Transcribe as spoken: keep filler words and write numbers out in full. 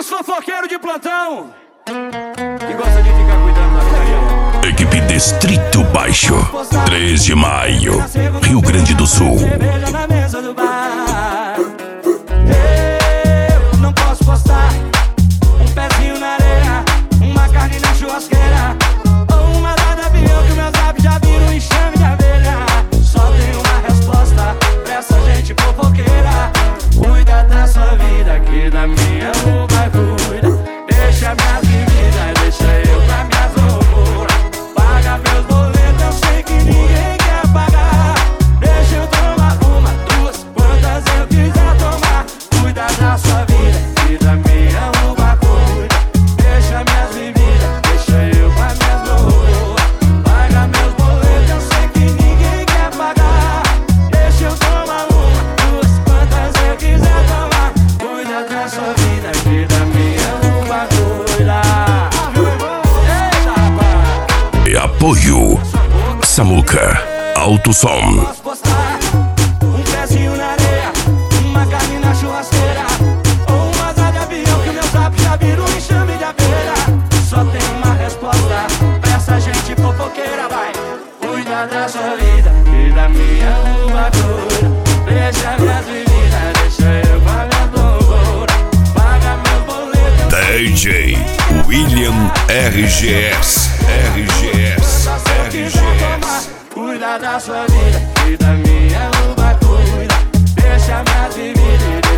os fofoqueiros de plantão que gosta de ficar cuidando da vida. Equipe Distrito Baixo, três de maio, Rio Grande do Sul. Cerveja na mesa do bar. Eu não posso postar um pezinho na areia, uma carne na churrasqueira, ou uma dada avião que meus lábios já viram um enxame de abelha. Só tem uma resposta pra essa gente fofoqueira: cuida da sua vida, que da minha o vai cuida. Deixa minhas bebidas, deixa eu pra minhas loucuras. Paga meus boletos, eu sei que ninguém quer pagar. Deixa eu tomar uma, duas, quantas eu quiser tomar. Cuida da sua vida, que da minha o vai cuida. Deixa minhas bebidas, deixa eu pra minhas loucuras. Paga meus boletos, eu sei que ninguém quer pagar. Deixa eu tomar uma, duas, quantas eu quiser tomar. Cuida da sua vida, que da minha o vai cuidar. Eita, rapaz! E apoio Samuca Alto Som. Posso postar um pezinho na areia, uma carne na churrasqueira, ou uma asa de avião que meu zap já vira um enxame de abelha. Só tem uma resposta pra essa gente fofoqueira, vai. Cuida da sua vida, que da minha uva dura. Deixa minhas bebidas, deixa eu pagar loucura. Paga meu boleto. D J William R G S. R G S. R G S. Cuida da sua vida, que da minha uva cuida. Deixa minhas bebidas.